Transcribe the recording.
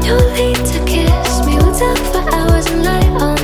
You need to kiss me. We'll talk for hours and lie all